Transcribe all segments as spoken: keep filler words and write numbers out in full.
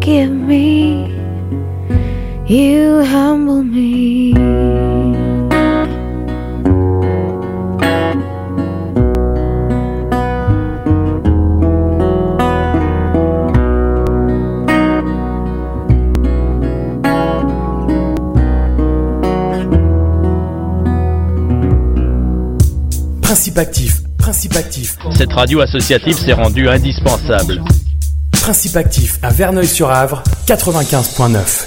give me, you humble me. Principe actif, principe actif. Cette radio associative s'est rendue indispensable. Principe actif à Verneuil-sur-Avre, quatre-vingt-quinze point neuf.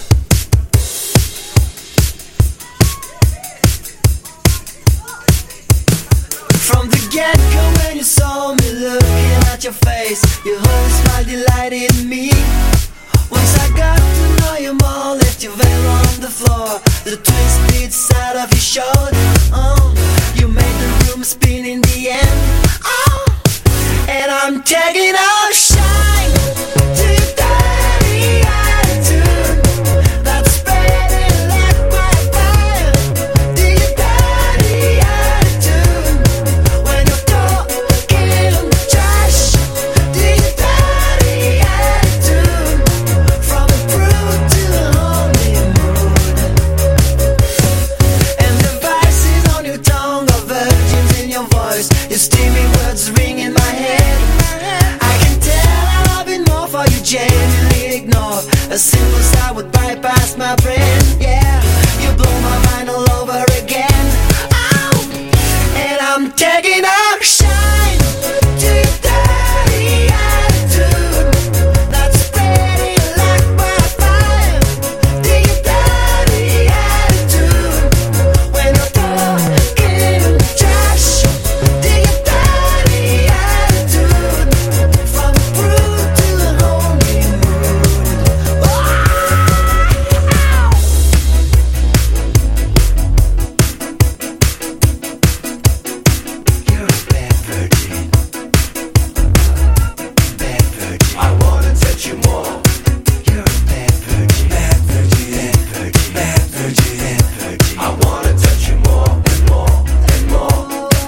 From the get-go when you saw me looking at your face, your whole smile delighted me. Once I got to know you more, left your veil on the floor, the twisted side of your shoulder. Oh, you made the room spin in the end. Oh, and I'm taking a shine to your dirty attitude that's spreading like wildfire. To your dirty attitude when you're talking trash. To your dirty attitude from the brute to the lonely mood. And the vices on your tongue are virgins in your voice. Your steamy words ring in my head. I can tell I've been more for you, genuinely ignore a simple sigh would bypass my brain. Yeah, you blow my mind all over again. Oh, and I'm taking a shine to your dirty attitude that's spreading like wildfire. To your dirty attitude when you're talking trash. To your dirty attitude from the brute to the lonely mood. Oh! You're a bad virgin. Bad virgin. I wanna touch you more. You're a bad virgin. Bad virgin. Bad virgin. Bad virgin. Bad virgin. I wanna touch you more and more and more.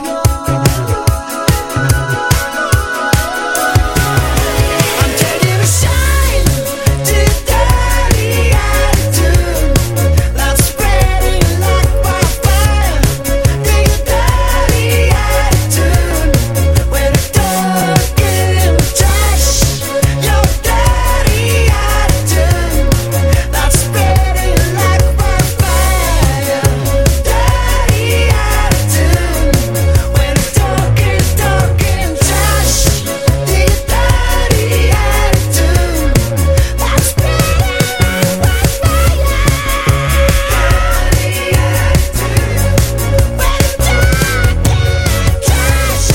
I'm taking a shine to your dirty attitude that's spreading like wildfire. To your dirty attitude when you're talking trash. Your dirty attitude that's spreading like wildfire. Dirty attitude when you're talking, talking trash. To your dirty attitude that's spreading like wildfire. Dirty attitude when you're talking trash.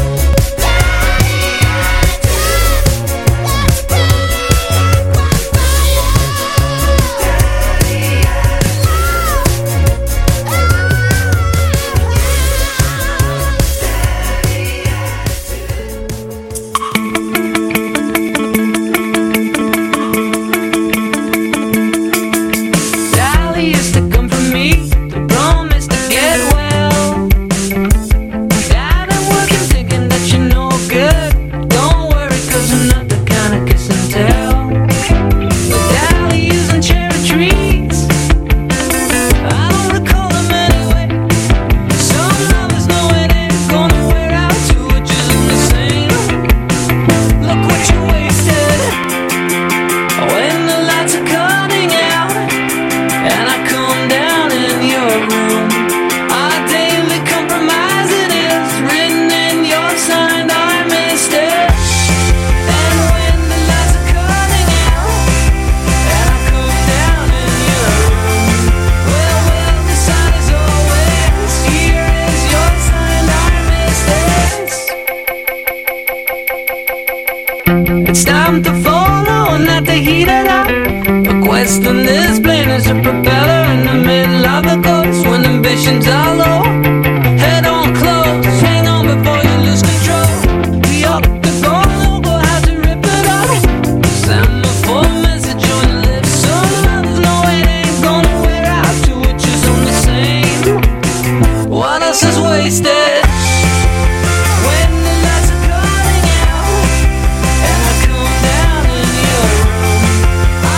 Sally used to come for me to promise to get well. Got her working thinking that you're no good. Don't worry, cause I'm not the kind of kiss and tell. But dahlias and cherry trees, I don't recall them anyway. Some lovers know it ain't gonna wear out, two are just the same. Look what you wasted when the lights are cutting out and I come down in your room. Our daily compromise, it is written in your sign, I missed it. And when the lights are cutting out and I come down in your room, well, well, the sign is always, here is your sign, I missed it. It's time to follow, not to heat it up. The question is plain as a propeller in the middle of the course when ambitions are low. Head on close, hang on before you lose control. We ought to go logo, how to rip it off. Semaphore message on your lips, so lovers know it ain't gonna wear out. Two witches on the same. What else is wasted? When the lights are cutting out and I come down in your room, I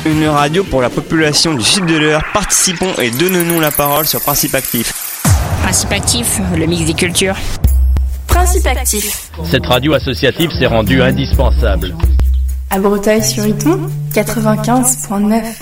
Une radio pour la population du sud de l'Eure. Participons et donnons-nous la parole sur Principe Actif. Principe Actif, le mix des cultures. Principe Actif. Cette radio associative s'est rendue indispensable. À Breteuil-sur-Iton, quatre-vingt-quinze virgule neuf.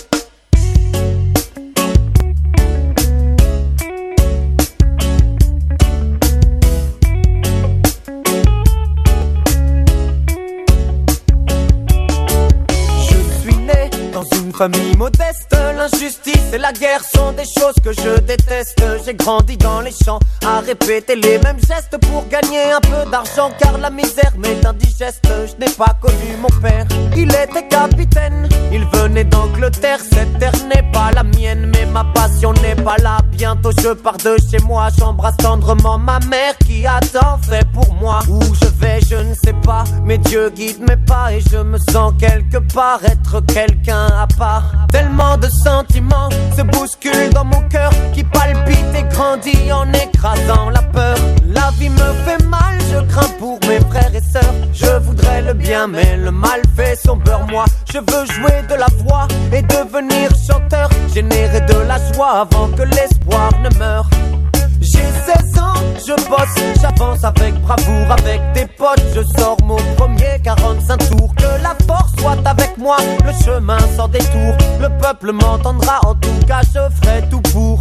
Famille modeste, l'injustice et la guerre sont des choses que je déteste. J'ai grandi dans les champs à répéter les mêmes gestes pour gagner un peu d'argent, car la misère m'est indigeste. Je n'ai pas connu mon père, il était capitaine, il venait d'Angleterre. Cette terre n'est pas la mienne, mais ma passion n'est pas là. Bientôt je pars de chez moi, j'embrasse tendrement ma mère qui a tant fait pour moi. Où je vais je ne sais pas, mais Dieu guide mes pas et je me sens quelque part être quelqu'un à part. Tellement de sentiments se bousculent dans mon cœur qui palpite et grandit en écrasant la peur. La vie me fait mal, je crains pour mes frères et sœurs. Je voudrais le bien mais le mal fait son beurre. Moi je veux jouer de la voix et devenir chanteur, générer de la joie avant que l'espoir ne meure. J'ai seize ans, je bosse, j'avance avec bravoure, avec des potes, je sors mon premier quarante-cinq tours. Que la force soit avec moi, le chemin sans détour. Le peuple m'entendra, en tout cas je ferai tout pour.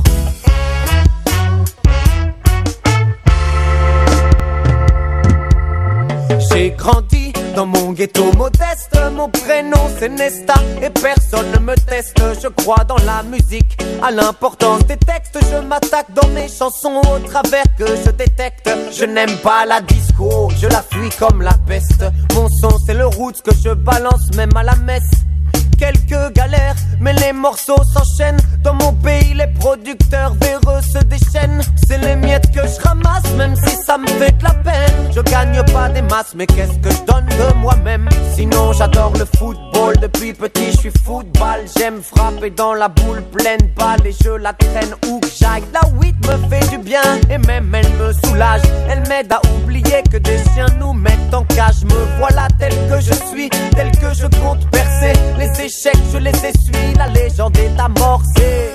J'ai grandi dans mon ghetto modeste, mon prénom c'est Nesta et personne ne me teste. Je crois dans la musique, à l'importance des textes. Je m'attaque dans mes chansons au travers que je détecte. Je n'aime pas la disco, je la fuis comme la peste. Mon son c'est le roots que je balance même à la messe. Quelques galères, mais les morceaux s'enchaînent. Dans mon pays, les producteurs véreux se déchaînent. C'est les miettes que je ramasse, même si ça me fait de la peine. Je gagne pas des masses, mais qu'est-ce que je donne de moi-même? Sinon, j'adore le football. Depuis petit, je suis football. J'aime frapper dans la boule pleine balle et je la traîne où que j'aille. La weed me fait du bien et même elle me soulage. Elle m'aide à oublier que des chiens nous mettent en cage. Me voilà tel que je suis, tel que je compte percer. Les échecs, je les essuie, la légende est amorcée.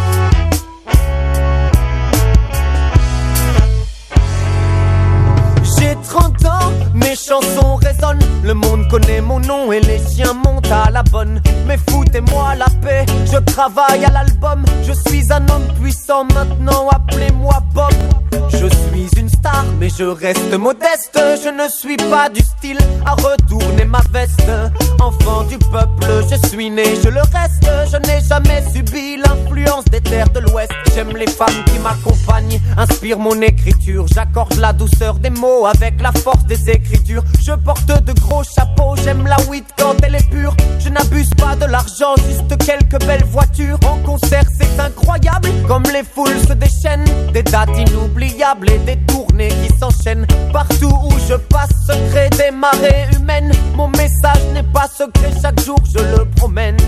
J'ai trente ans, mes chansons résonnent. Le monde connaît mon nom et les chiens montent à la bonne. Mais foutez-moi la paix, je travaille à l'album. Je suis un homme puissant maintenant, appelez-moi Bob. Je suis une star, mais je reste modeste. Je ne suis pas du style à retourner ma veste. Enfant du peuple, je suis né, je le reste. Je n'ai jamais subi l'influence des terres de l'Ouest. J'aime les femmes qui m'accompagnent, inspirent mon écriture. J'accorde la douceur des mots avec la force des écritures. Je porte de gros chapeaux, j'aime la weed quand elle est pure. Je n'abuse pas de l'argent, juste quelques belles voitures. En concert c'est incroyable, comme les foules se déchaînent. Des dates inoubliables et des tournées qui s'enchaînent. Partout où je passe se crée des marées humaines. Mon message n'est pas secret, chaque jour je le promène.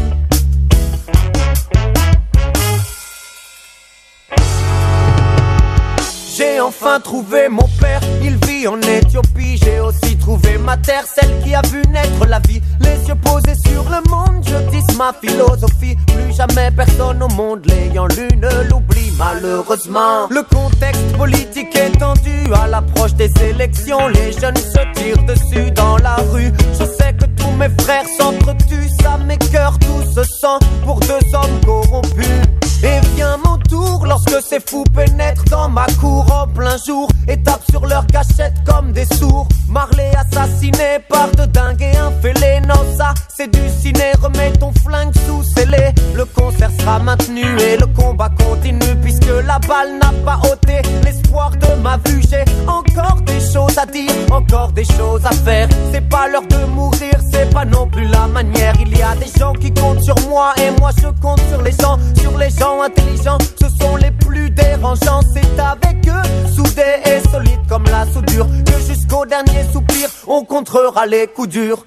J'ai enfin trouvé mon père, il vit en Éthiopie. J'ai aussi trouvé ma terre, celle qui a vu naître la vie. Les yeux posés sur le monde, je dis ma philosophie. Plus jamais personne au monde l'ayant lu ne l'oublie malheureusement. Le contexte politique est tendu à l'approche des élections. Les jeunes se tirent dessus dans la rue. Je sais que tous mes frères s'entretuent, ça m'écoeure tout ce sang pour deux hommes corrompus. Et vient mon tour lorsque ces fous pénètrent dans ma cour en plein jour et tapent sur leur cachette comme des sourds. Marley assassiné par de dingues et un fêlé. Non ça c'est du ciné, remets ton flingue sous scellé. Le concert sera maintenu et le combat continue, puisque la balle n'a pas ôté l'espoir de ma vue. J'ai encore des choses à dire, encore des choses à faire. C'est pas l'heure de mourir, c'est pas non plus la manière. Il y a des gens qui comptent sur moi et moi je compte sur les gens, sur les gens intelligents. Ce sont les plus dérangeants, c'est avec eux, soudés et solides comme la soudure, que jusqu'au dernier soupir on contrera les coups durs.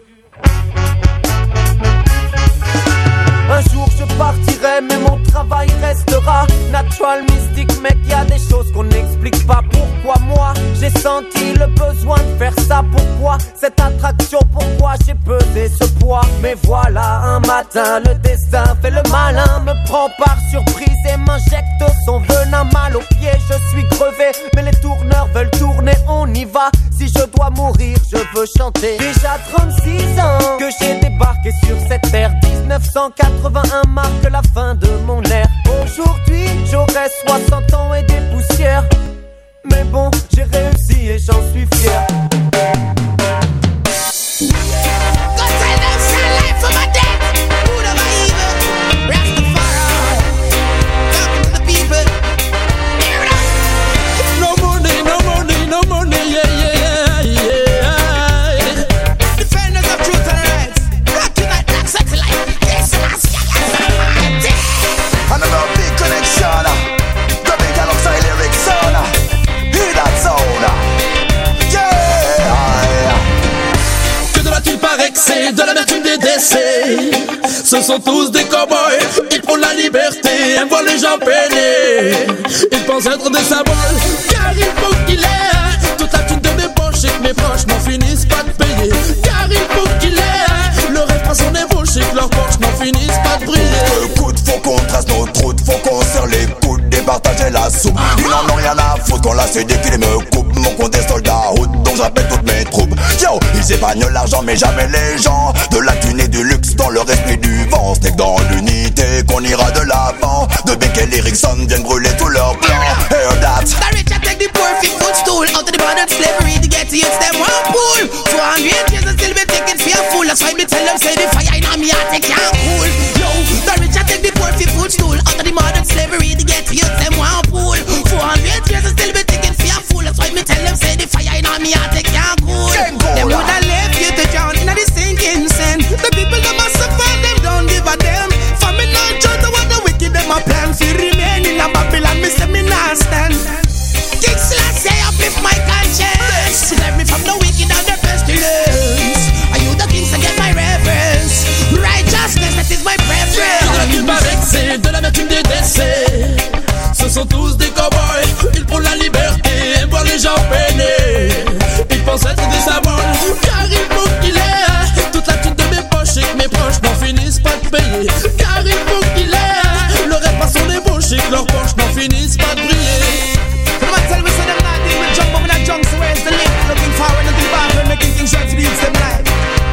Un jour je partirai mais mon travail restera natural, mystique, mec, y a des choses qu'on n'explique pas. Pourquoi moi j'ai senti le besoin de faire ça? Pourquoi cette attraction? Pourquoi j'ai pesé supporter ce poids. Mais voilà, un matin, le destin fait le malin, me prend par surprise et m'injecte son venin. Mal aux pieds, je suis crevé, mais les tourneurs veulent tourner, on y va. Si je dois mourir, je veux chanter. Déjà trente-six ans que j'ai débarqué sur cette terre. Dix-neuf cent quatre-vingt-un marque la fin de mon ère. Aujourd'hui, j'aurai soixante ans et des poussières. Mais bon, j'ai réussi et j'en suis fier. C'est de l'amertume des décès. Ce sont tous des cow-boys. Ils font la liberté, aiment voir les gens peiner. Ils pensent être des symboles, car il faut qu'il ait toute la thune de mes poches et que mes proches n'en finissent pas de payer. Car il faut qu'il ait le rêve pas son ébauche et que leurs poches n'en finissent pas de briller. Le coup de faut qu'on trace nos routes, faut qu'on serre les coudes, départager la soupe. Ils n'en ont rien à foutre qu'on la C D qu'ils me coupent. Mon compte est soldat route, donc j'appelle toutes mes troupes. Yo, ils épargnent l'argent mais jamais les gens. De la thune et du luxe dans le respect du vent. C'est que dans l'unité qu'on ira de l'avant. De Beckel et Erickson viennent brûler tous leurs plans. Hear that. The rich I take the poor fit footstool out of the modern slavery to get to it's them one pool. four hundred years and still be taking fearful. That's why me tell them say the fire in me heart they can't cool. Yo, the rich I take the poor fit footstool out of the modern slavery to get to it's them one pool. four hundred years and still be taking fearful. That's why me tell them say the fire in me heart they can't cool. Them woulda left you to drown in the sinking sand. The people that must suffer them don't give a damn. For me not judge what the wicked them a plan. Fi remain in a Babylon, me say me not stand. King Selassie uplift my conscience. Save me from the wicked and the pestilence. Are you the kings to get my reverence? Righteousness, that is my preference. Il paraît que c'est de l'amertume des décès. Ce sont tous des cow-boys. Ils font la liberté, aiment voir les gens peiner. Ils pensent être des symboles, car il faut qu'il ait toute la thune de mes poches et que mes proches n'en finissent pas de payer. Car il faut qu'il ait le rêve pas son ébauche et que leurs poches n'en finissent pas de briller. Tell me so them not deal with jump over that junk, so where's the link? Looking forward to the bathroom, making things right to the youths them like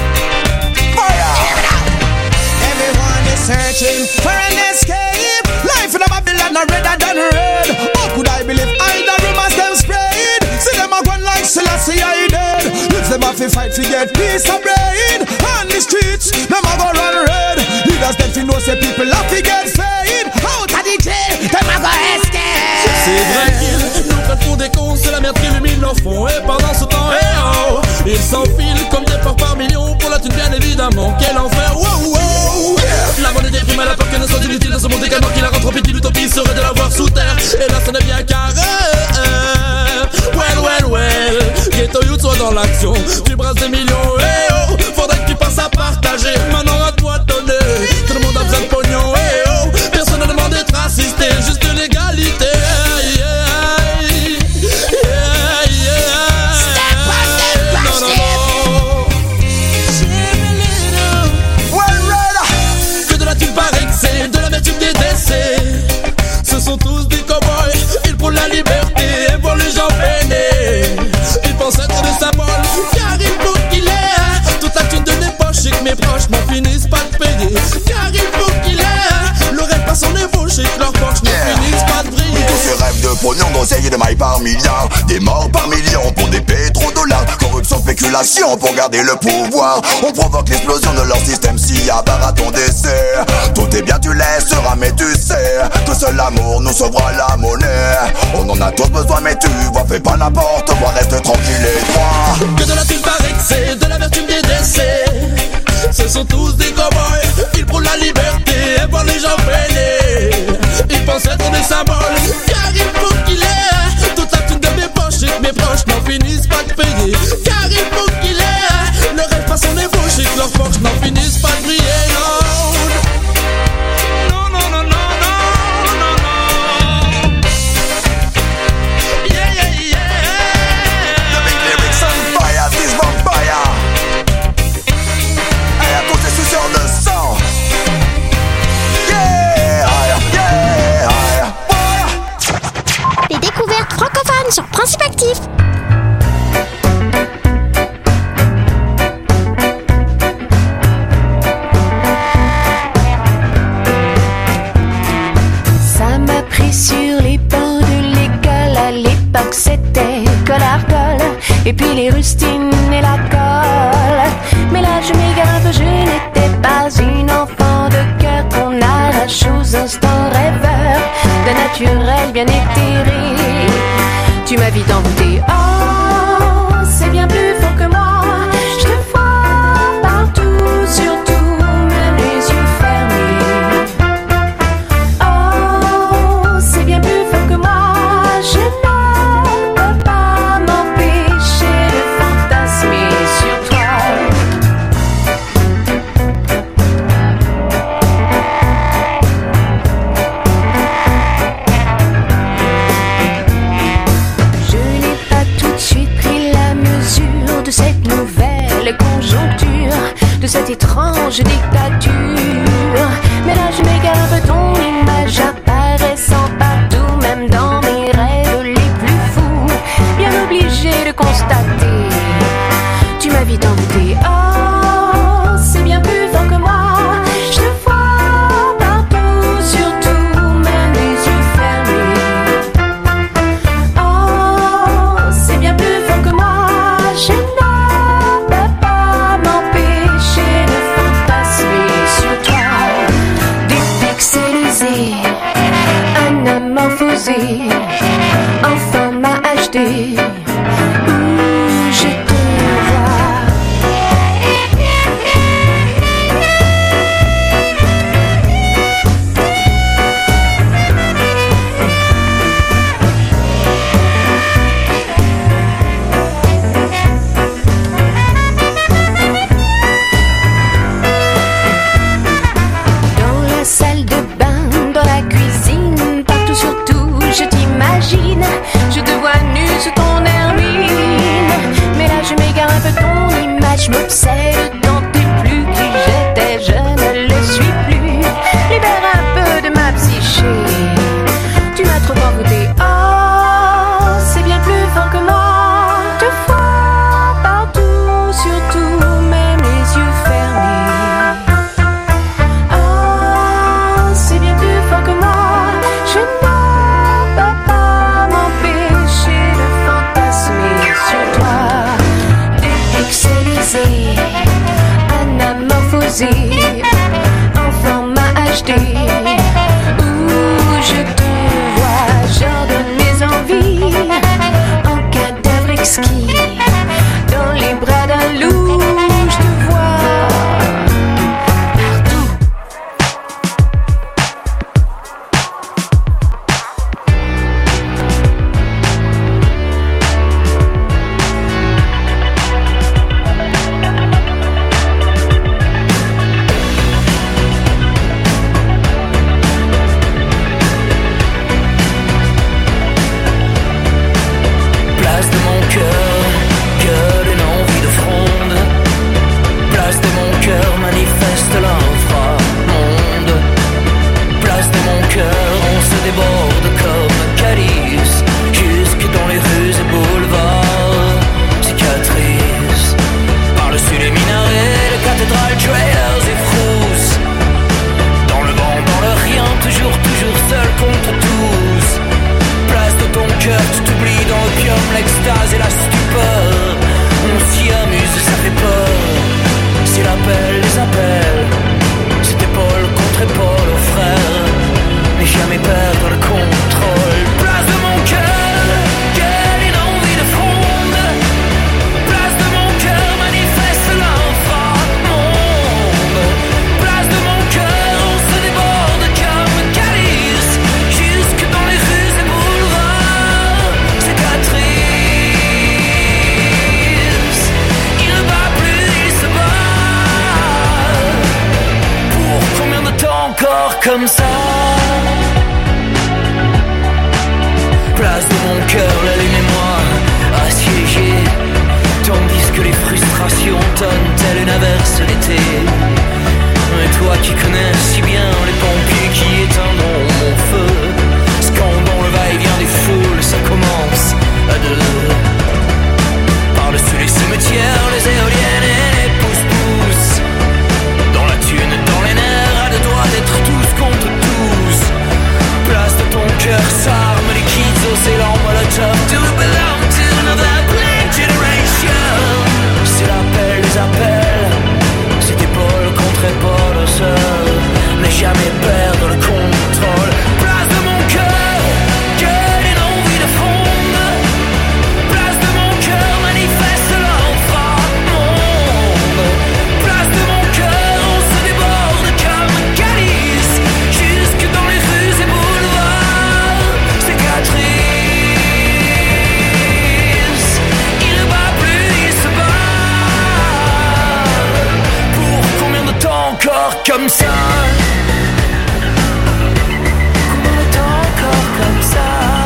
fire. Everyone is searching for an escape. Life in a Babylon are redder than red. How could I believe all the rumors them spread? See them a gone like Selassie I dead. Youths them have to fight to get peace and bread. On the streets, them a go run red. Leaders them fi know say people have to get fed. Out of the jail, them a go escape. C'est vrai qu'ils nous prennent pour des cons, c'est la merde qui illumine leur fond. Et pendant ce temps, hey oh, ils s'enfilent comme des porcs par millions. Pour la thune bien évidemment, quel enfer, wow wow. La vente des primes à la peur qu'elle ne soit inutile dans ce monde également. Qu'il la rentre en pitié, l'utopie serait de la voir sous terre. Et là ce n'est bien carré. Well well well, Ghetto Youth soit dans l'action. Tu brasses des millions, hey oh, faudrait que tu passes à partager. Maintenant à toi de donner, tout le monde a besoin de pognon, hey oh. Personne ne demande d'être assisté, juste de l'égalité. Ce sont tous des cow-boys, ils font la liberté, et pour les gens peiner. Ils pensent être des symboles, car il faut qu'il ait toute la thune de mes poches et que mes proches n'en finissent pas de payer. Car il faut qu'il ait le rêve pas son ébauche et que leurs poches n'en yeah. finissent pas de briller. Tous ces rêves de pognon, d'oseille et de mailles par milliards. Des morts par millions pour des pétrodollars. Corruption, spéculation pour garder le pouvoir. On provoque l'explosion de leur système si à part à ton décès. Tout est bien, tu laisseras, mais tu sais que seul l'amour nous sauvera la monnaie. On en a tous besoin, mais tu vois, fais pas n'importe quoi, reste tranquille et droit. Que de la thune par excès, de l'amertume des décès. Ce sont tous des cow-boys, ils prônent la liberté, et voir les gens peiner. Ils pensent être des symboles, car il faut qu'il ait toute la thune de mes poches et que mes proches n'en finissent pas de payer. Car il faut qu'il ait le rêve pas son ébauche et que leurs poches n'en finissent pas de briller. Non, non, non, non, non, non, non. Yeah, yeah, yeah. The big lyrics on fire, this vampire. et puis les rustines et la colle. Mais là je m'égare, je n'étais pas une enfant de cœur qu'on arrache aux instants rêveurs d'un naturel bien éthéré. Tu m'as vite envoûté, oh, c'est bien plus fort que moi. Je te vois partout, surtout, même les yeux fermés. Oh, c'est bien plus fort que moi. Je ne peux pas m'empêcher de fantasmer sur toi. De cette nouvelle conjoncture, de cette étrange dictature. Mais là je m'égare, ton image apparaissant partout, même dans mes rêves les plus fous. Bien obligé de constater, tu m'as vite envoûté. Oh, c'est bien plus fort que moi. Je te vois partout, surtout, même les yeux fermés. Oh, c'est bien plus fort que moi. Je ne peux pas m'empêcher de fantasmer sur toi. Dépixelisé, anamorphosé, en format H D, où je te vois. Je te vois nu sous ton hermine. Mais là je m'égare un peu, ton image m'obsède. Tant t'es plus qui j'étais, je ne le suis plus. Libère un peu de ma psyché. Tu m'as trop envoûté. Oh, c'est bien plus fort que moi. Te vois partout, surtout, même les yeux fermés. Oh, c'est bien plus fort que moi. Je ne en format H D, où je te vois, j'ordonne mes envies en cadavre exquis, dans les bras d'un loup, je te vois partout. L'extase et la stupeur, on s'y amuse, ça fait peur. C'est l'appel, les appels, c'est épaule contre épaule, oh frère. Mais jamais perdre le contrôle. Place de mon cœur, quelle une envie de fronde. Place de mon cœur, manifeste l'inframonde. Place de mon cœur, on se déborde comme calice, jusque dans les rues et boulevards. Cicatrice. Encore comme ça. Place de mon cœur, la lune et moi assiégés, tandis que les frustrations tonnent telle une averse d'été. Et toi qui connais si bien les pompiers qui éteindront mon feu, scandant le va-et-vient des foules, ça commence à deux. Par-dessus les cimetières, les éoliennes et les pousse-pousse, dans la thune, dans les nerfs, à deux doigts d'être tous contre tous. Place de ton cœur, s'arme les kids aux élans molotov. Do we belong to another blank generation? comme ça? Combien de temps encore comme ça?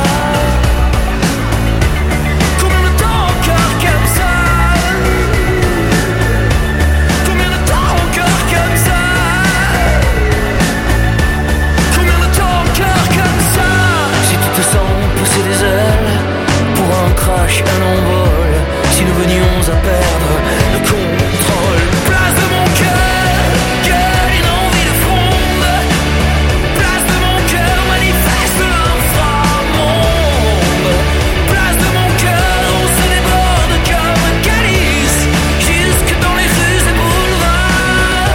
Combien de temps encore comme ça? Combien de temps encore comme ça? Combien de temps encore comme ça? Si tu te sens pousser des ailes pour un crash, un envol, si nous venions à perdre le contrôle, place de mon cœur, cœur une envie de fronde, place de mon cœur manifeste l'inframonde, place de mon cœur on se déborde comme un calice, jusque dans les rues et boulevards,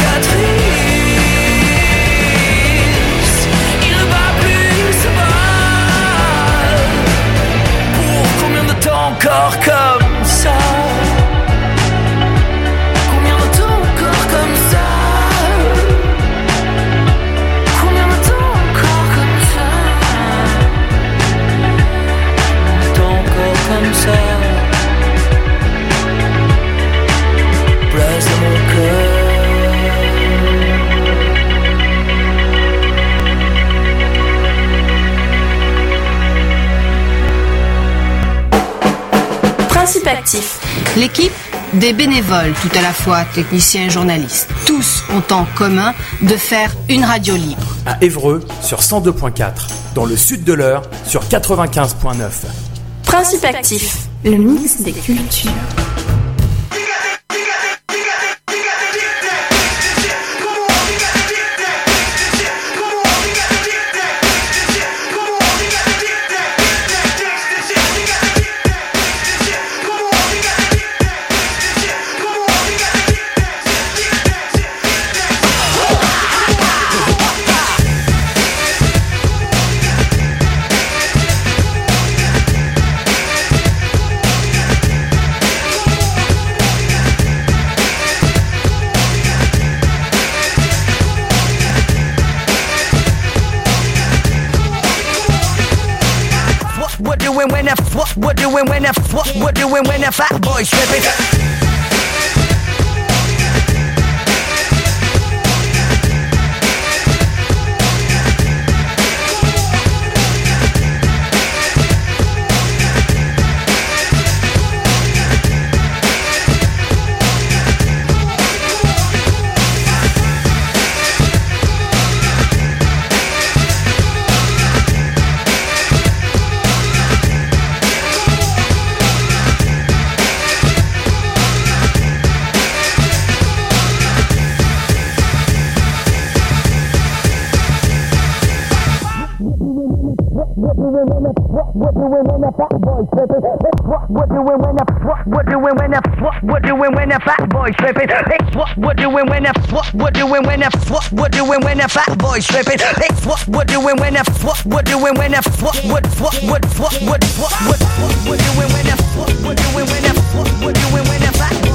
cicatrice, il ne bat plus se bat. Pour combien de temps encore comme ça? Combien de temps encore comme ça? Combien de temps encore comme ça? Combien de temps encore comme ça? Place de mon cœur. Principe actif. L'équipe des bénévoles, tout à la fois techniciens et journalistes, tous ont en commun de faire une radio libre. À Évreux sur cent deux point quatre, dans le sud de l'Eure sur quatre-vingt-quinze point neuf. Principe actif. Le mix des cultures. What doing when a what what doing when a what what doing when a fat boy stripping? What doing when a fat boy stripping? What what doing when a what what doing when a what what doing when a fat boy stripping? What what doing when a what what doing when a what what doing when a fat boy stripping? What what doing when a what what doing when a what what what what what what what what what doing when a what what doing when a what what doing when a fat